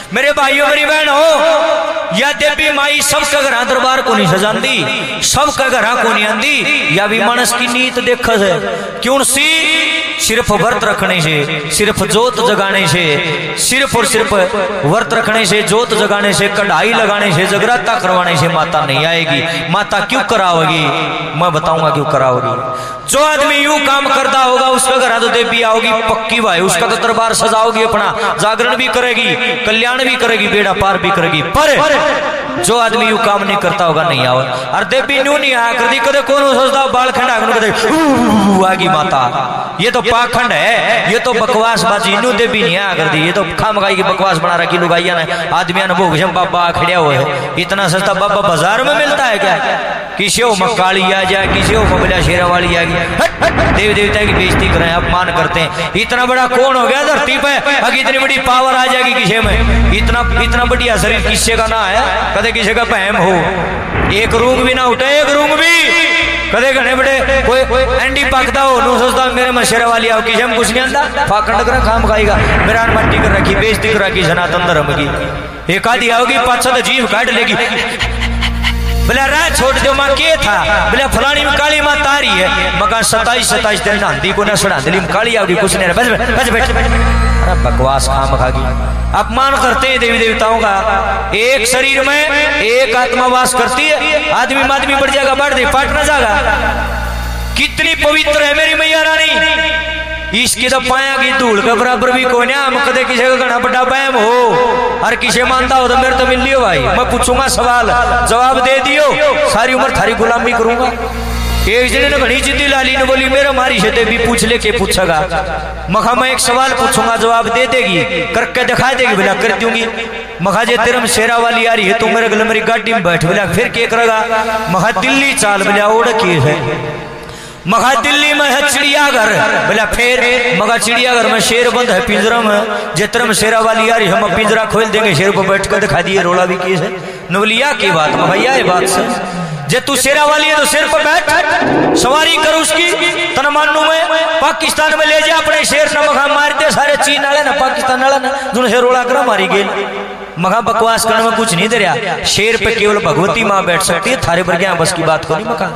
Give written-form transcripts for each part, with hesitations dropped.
मेरे भाइयों मेरी बहन हो, या देवी माई सबका घर दरबार को नहीं सजांदी, सबका घर को नहीं आंदी, या भी मानस की नीत देख है क्यों सी सिर्फ व्रत रखने से, सिर्फ जोत जगाने से, सिर्फ और सिर्फ व्रत रखने से, जोत जगाने से, कढ़ाई लगाने से, जगराता करवाने से माता नहीं आएगी। माता क्यों कराओगी? मैं बताऊंगा क्यों कराओगी। जो आदमी यूं काम करता होगा उसका घर तो देवी आओगी पक्की भाई, उसका तो दरबार सजाओगी, अपना जागरण भी करेगी, कल्याण भी करेगी, बेड़ा पार भी करेगी। पर जो आदमी यूं काम नहीं करता होगा नहीं आओ। और देवी न्यू नहीं आया करती, कदे कौन सोचता बाल खंडा आगी माता, ये तो पाखंड है, ये तो बकवास बाजी। न्यू देवी नहीं आया करती, ये तो खामखाई की बकवास बना रखी लुगाइया ने, आदमिया ने भोग बाबा खड़िया हुए है। इतना सस्ता बाबा बाजार में मिलता है क्या? किसी हो मकाली आ जाए, किसी हो मबला शेरा वाली आ गई, देवी देवता की बेइज्जती करें, अपमान करते हैं। इतना बड़ा कौन हो गया धरती पे, अगर इतनी बड़ी पावर आ जाएगी किसी में? इतना बढ़िया शरीर किसी का ना है, कदे किसी का बहम हो, एक रूंग भी ना उठे, एक रूंग भी कदे घने बड़े कोई एंडी पकता हो, नो सोचता मेरे में शेरा वाली आओ, किसी में कुछ नहीं आता, फाकंड कर खाम खाएगा, मेरा मट्टी कर रखी, बेइज्जती कर रखी सनातन धर्म की। एक आदि आओगी पाछा तो जीव काट लेगी, बोला रात छोड़ दो माँ के था, बोला फलानी में काली माँ तारी है, मगर 27 दिन नहाती को ना सुना दिली में काली आओगी, कुछ नहीं रहा, बस बैठ। अरे बकवास खाम खागी, अपमान करते हैं देवी देवताओं का। एक शरीर में एक आत्मा वास करती है, आदमी मादमी बढ़ जाएगा, बढ़ दे पाट ना जाएगा। कितनी पवित्र है मेरी मैया रानी, इसकी तो पाया की धूल के बराबर भी कोई ना। हम कदे किसी का घना बड़ा बहम हो और किसी मानता हो तो मेरे तो मिल लियो भाई, मैं पूछूंगा सवाल जवाब दे दियो, सारी उम्र थारी गुलामी करूंगा। एक जने ने घनी जिद्दी लाली ने बोली मेरा मारी से भी पूछ ले के पूछेगा, मखा मैं एक सवाल पूछूंगा जवाब दे देगी, करके दिखा देगी, बोला कर दूंगी। मखा जे तेरे में शेरा वाली आ रही है, तू मेरे गले मेरी गाड़ी में बैठ, बोला फिर के करेगा? मखा दिल्ली चाल, बोला ओढ़ के है। मगा दिल्ली में है चिड़ियाघर, बोला फिर? मगा चिड़ियाघर में शेर बंद है पिंजरा में, जितना में शेरा वाली आ रही, हम पिंजरा खोल देंगे, शेर को बैठ कर दिखा दिए, रोला भी की है। नवलिया की बात भैया, ये बात से जे तू शेरा वाली है तो शेर पर बैठ, सवारी कर उसकी, तना मानू में पाकिस्तान में ले जा अपने शेर न, मगा मार दे सारे चीन वाले ना पाकिस्तान वाला ना, जिन्हें रोला करा मारी गई। मगा बकवास करने में कुछ नहीं दे रहा, शेर पे केवल भगवती माँ बैठ सकती है, थारे पर क्या बस की बात को नहीं मका।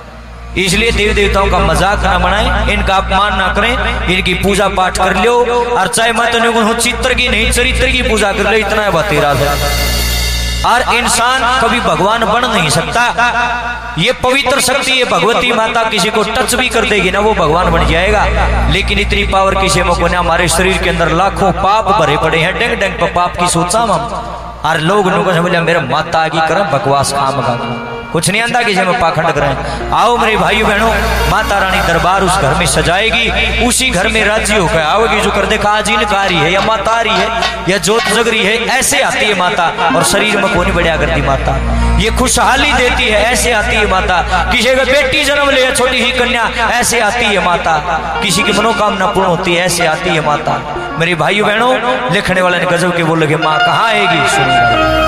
इसलिए देवी देवताओं का मजाक ना बनाएं, इनका अपमान ना करें, इनकी पूजा पाठ कर लो, और चाहे मत चित्र की नहीं चरित्र की पूजा कर लो, इतना है बात तेरा है। और इंसान कभी भगवान बन नहीं सकता, ये पवित्र शक्ति है भगवती माता, किसी को टच भी कर देगी ना वो भगवान बन जाएगा। लेकिन इतनी पावर किसी में को ना, हमारे शरीर के अंदर लाखों पाप भरे पड़े हैं, डेंग डेंग पर पाप की सोचा हम, और लोग समझ मेरे माता आगे कर बकवास काम का कुछ नहीं आंदा किसी में पाखंड करें। आओ मेरे भाई बहनों, माता रानी दरबार उस घर में सजाएगी, उसी घर में राजी होकर आओगी। जो कर देखा आज इनका रही है या माता आ रही है या जोत जग रही है, ऐसे आती है माता, और शरीर में कोनी बढ़िया करती माता, ये खुशहाली देती है, ऐसे आती है माता। किसी का बेटी जन्म ले छोटी ही कन्या, ऐसे आती है माता। किसी की मनोकामना पूर्ण होती है, ऐसे आती है माता। मेरे भाई बहनों, लिखने वाले ने गजब के बोल लगे, माँ कहाँ आएगी? सुनिए,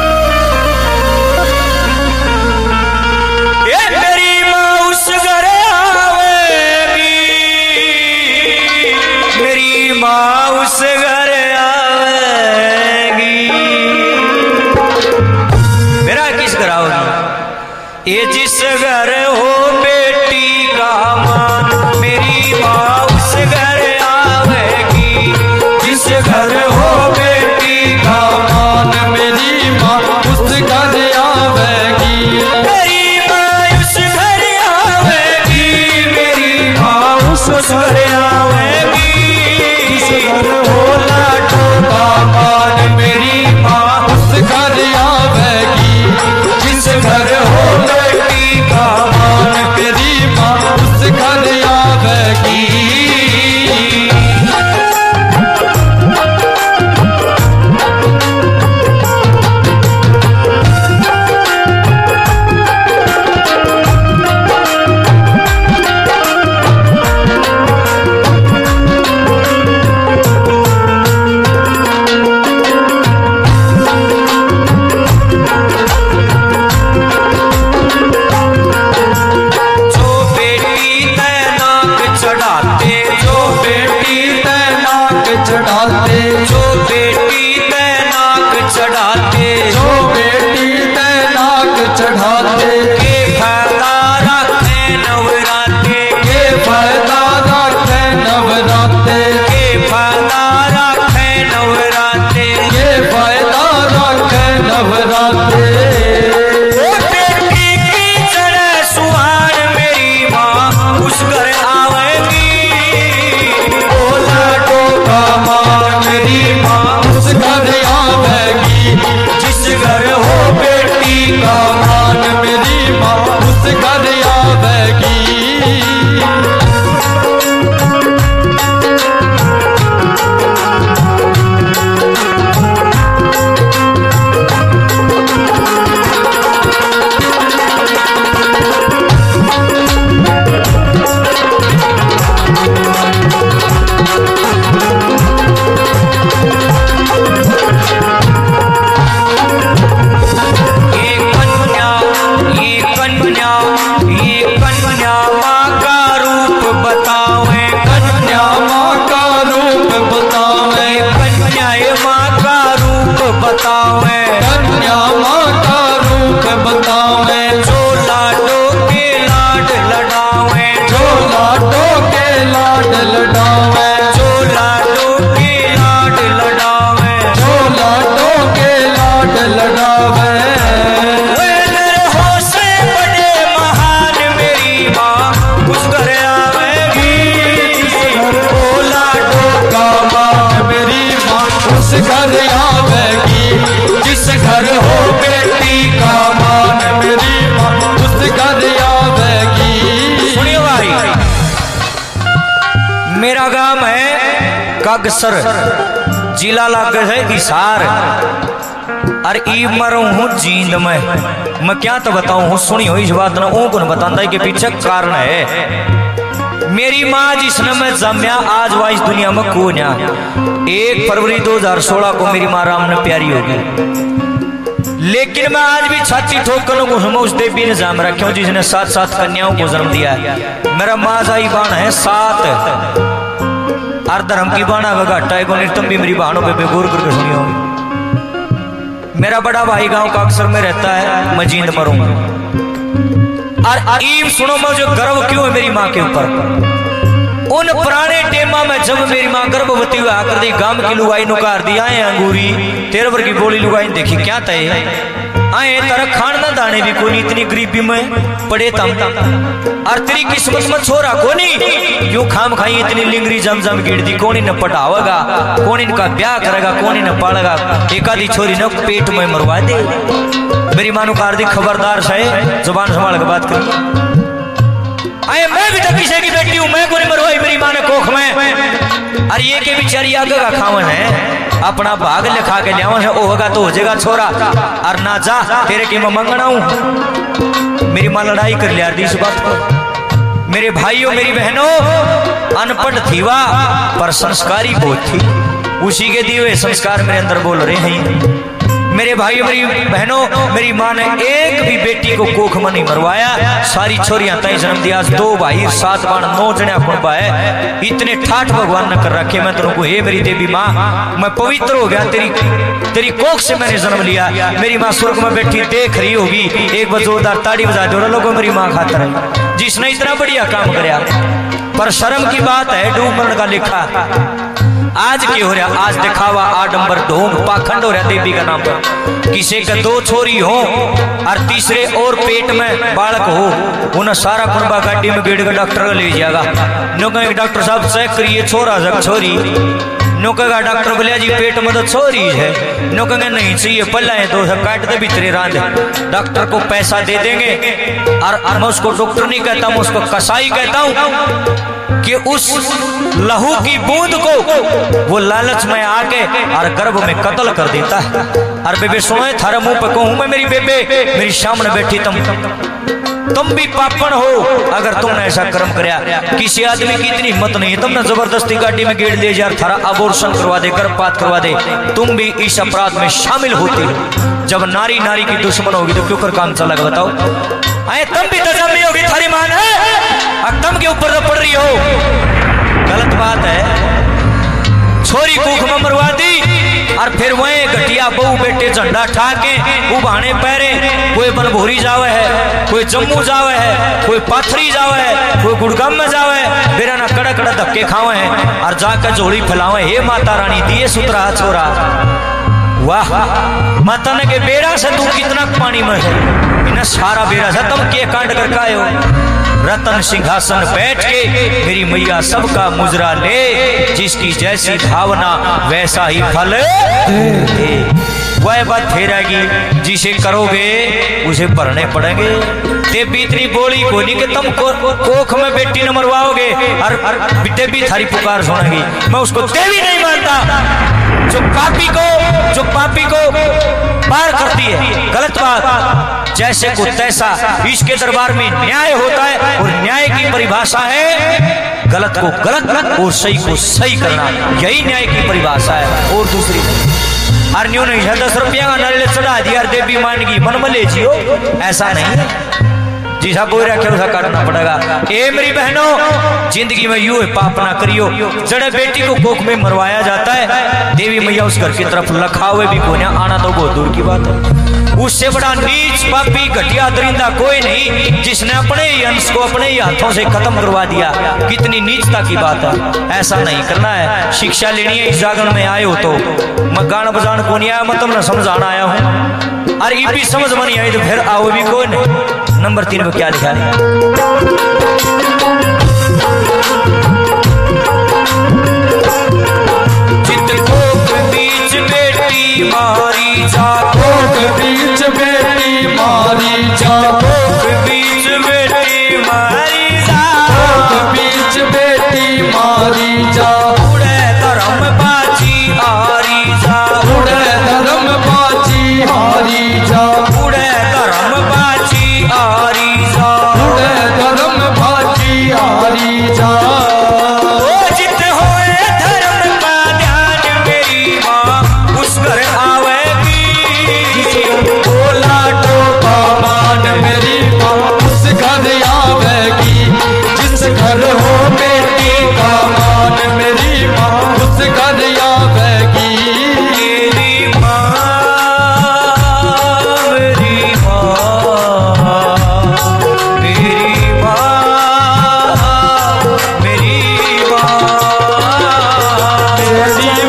मेरी माँ उस घर आवेगी, मेरी माँ उस घर आवेगी। मेरा किस घर आओगी? ये जिस घर हो बेटी का मान, मेरी माँ उस घर आवेगी। जिस घर हो बेटी का मान, मेरी माँ उस घर आवेगी। उस घर आवेगी, जिस घर हो लाडो का मान, मेरी माँ उस घर आवेगी। जिस घर हो बेटी का मान, बतावे, कन्या माँ का रूप बतावे, जो लाडो के लाड लडावे, जो लाडो के लाड लडावे, जो लाडो के लाड लडावे, जो लाडो के लाड लडावे। वे नरहो से बड़े महान मेरी माँ कुछ घर आवेगी, ओ लाडो का मान मेरी माँ उस घर आवेगी, जिस घर हो बेटी का मान मेरी माँ उस घर आवेगी। सुनिए भाई, मेरा गांव है कागसर, जिला लागे है हिसार, और ई मरू हूँ जींद में। मैं क्या तो बताऊं हूँ, सुनी हो इस बात ना वो कौन बताता है कि पीछे कारण है। मेरी माँ जिसने मैं जम्या आज वह इस दुनिया में कौन है। 1 फरवरी 2016 को मेरी माँ राम ने प्यारी होगी, लेकिन मैं आज भी छाती ठोक कर उस देवी ने जाम रखा हूँ जिसने 7 कन्याओं को जन्म दिया है। मेरा माँ जाई बाण है 7, और धर्म की बाणा का घाटा है को तुम भी मेरी बहनों पे गौर करके सुनी होगी। मेरा बड़ा भाई गांव का अक्सर में रहता है, मैं जींद मरूंगा। और ईब सुनो, मैं जो गर्व क्यों है मेरी माँ के ऊपर। उन पुराने टेमा में जब मेरी माँ गर्भवती हुआ कर दी, गांव की लुगाई नुकार दी, आए अंगूरी 13 वर्ष की बोली लुगाई देखी क्या तय आए तारा खान ना दाने भी कोनी, इतनी गरीबी में पड़े तम, और तेरी किस्मत में छोरा कोनी, क्यों खाम खाई इतनी लिंगरी जम गिर दी, कौन न पटावेगा, कौन इनका ब्याह करेगा, कौन न पालेगा, एक आधी छोरी न पेट में मरवा दे। मेरी मानो कार दी खबरदार से जुबान संभाल के बात कर। आए मैं भी तो किसी की बेटी हूं, मैं कोई मरवाई मेरी माँ ने कोख में, और ये के बिचारी आगे का खावन है, अपना भाग लिखा के लिया है, होगा तो हो जाएगा छोरा, और ना जा तेरे की मैं मंगना हूं। मेरी माँ लड़ाई कर लिया इस बात पर। मेरे भाइयों मेरी बहनों, अनपढ़ थी वाह पर संस्कारी बहुत थी, उसी के दिए हुए संस्कार मेरे अंदर बोल रहे हैं। मेरे भाइयों मेरी बहनों, मेरी माँ ने एक भी बेटी को कोख में नहीं मरवाया, सारी छोरियां तय जन्म दिया, 2 भाई 7 बाण 9 जने कुंबा है, इतने ठाठ भगवान ने कर रखे। मैं तेरे को हे मेरी देवी माँ, मैं पवित्र हो गया, तेरी कोख से मैंने जन्म लिया। मेरी माँ स्वर्ग में बैठी देख रही होगी, एक बार जोरदार ताड़ी बजा दो लोगों, मेरी माँ खातर है जिसने इतना बढ़िया काम कराया। पर शर्म की बात है, डूब मरण का लिखा आज क्या हो रहा, आज दिखावा, आडंबर, ढोंग, पाखंड हो रहा देवी का नाम पर। किसी का 2 छोरी हो और तीसरे और पेट में बालक हो, उन्हें सारा कुंबा गाड़ी में गेड़ कर डॉक्टर को ले जाएगा। नो कहेंगे डॉक्टर साहब चेक करिए छोरा जब छोरी, नो कहेगा डॉक्टर बोलिया जी पेट में तो छोरी है, नो कहेंगे नहीं चाहिए पल्ला है तो सब काट दे भीतरे रांध। डॉक्टर को पैसा दे देंगे, और मैं उसको डॉक्टर नहीं कहता हूँ, उसको कसाई कहता हूँ, कि उस लहू की बूंद को वो लालच में आके और गर्भ में कत्ल कर देता है। और बेबे सुनो, थारे मुंह पे कहूं मैं, मेरी बेबे मेरी सामने बैठी, तुम भी पापण हो अगर तुमने ऐसा कर्म कराया। किसी आदमी की इतनी हिम्मत नहीं है, तुमने जबरदस्ती गाड़ी में गेड़ ले जा, थारा अबॉर्शन करवा दे, गर्भपात करवा दे, तुम भी इस अपराध में शामिल होती हो। जब नारी नारी की दुश्मन होगी तो क्यों कर काम चलेगा बताओ। आए तुम भी तो जमी होगी, थारी मान है तुम के ऊपर तो पड़ रही हो, गलत बात है। छोरी कूख में मरवा दी, और फिर वही घटिया बहू बेटे झंडा ठाके उभाने पैरे, कोई बनभोरी जावे है, कोई जम्मू जावे है, कोई पाथरी जावे है, कोई गुड़गाम में जावे है, बेरा ना कड़ा कड़ा धक्के खावे हैं, और जाकर झोली फैलावे, हे माता रानी दिए सुतरा छोरा। वाह माता ने के बेरा से तू कितना पानी में है, इन्हें सारा बेरा से तुम के कांड कर आए हो। रतन सिंहासन बैठ के मेरी मैया सबका मुजरा ले, जिसकी जैसी भावना वैसा ही फल वह बात फेरेगी, जिसे करोगे उसे भरने पड़ेंगे। देवी इतनी बोली को नहीं कि तुम कोख में बेटी न मरवाओगे और देवी थारी पुकार सुनेगी। मैं उसको देवी नहीं मानता, जो पापी को पार करती है, गलत बात। जैसे को तैसा इसके दरबार में न्याय होता है, और न्याय की परिभाषा है गलत को गलत और सही को सही करना, यही न्याय की परिभाषा है, और दूसरी नहीं। और न्यू नहीं है 10 रुपया का नारियल चढ़ा दिया देवी मान की मन में ले जियो, ऐसा नहीं। जिसा बोल रखे उसा काटना पड़ेगा। ए मेरी बहनों, जिंदगी में यूं पाप ना करियो। जड़े बेटी को कोख में मरवाया जाता है, देवी मैया उस घर की तरफ लखावे भी कोई ना, आना तो बहुत दूर की बात है। उससे बड़ा नीच पापी घटिया दरिंदा कोई नहीं जिसने अपने ही अंश को अपने ही हाथों से खत्म करवा दिया। कितनी नीचता की बात है, ऐसा नहीं करना है। शिक्षा लेनी है, इस जागरण में आए हो तो मैं गान बजान को नहीं आया, मैं तुमने समझाना आया हूँ। और ये भी समझ में नहीं आई तो फिर आओ भी कोई नहीं। नंबर 3 में क्या लिखा है? चित कोक बीच बेटी मारी जा, कोक बीच बेटी मारी जा, कोक बीच बेटी मारी जा, कोक बीच बेटी मारी जा, उड़े धर्म बाजी हारी जा, उड़े धर्म बाजी हारी जा, उड़े धर्म बाजी हारी जा, उड़े धर्म बाजी हारी जा। ओ जित होए धर्म का ध्यान मेरी माँ उस घर आवेगी। बोला टोका मान मेरी माँ उस घर आवेगी। जिस घर हो बेटी का मान मेरी माँ उस घर आवेगी। मेरी माँ, मेरी माँ, मेरी माँ, मेरी माँ, मेरी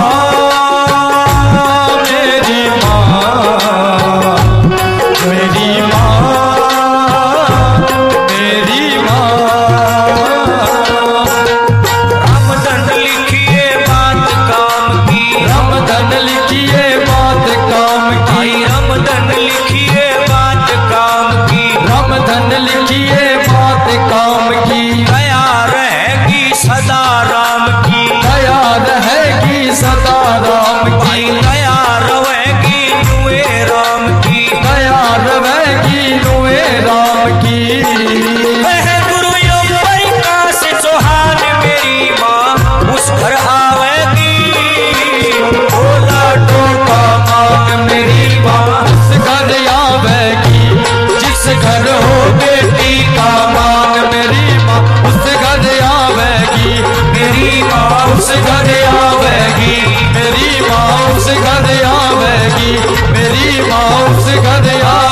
माँ, मेरी माँ, मेरी माँ, मेरी माँ। रामधन लिखिए बात काम की, रामधन लिखिए बात काम की, भाई रामधन लिखिए बात काम की, रामधन लिखिए बात काम की। दया रहेगी सदा राम की, दया रहेगी सदा राम की, भाई दया रहेगी नुए राम की। दया रहेगी नुए राम की। वह गुरु योग प्रकाश चौहान मेरी माँ उस घर आवेगी। बोला टोका मान मेरी माँ उस घर आवेगी। जिस घर हो बेटी का मान मेरी माँ उस घर आवेगी। मेरी माँ उस घर आवेगी। मेरी माँ उस घर आवेगी। मेरी माँ उस घर आवेगी।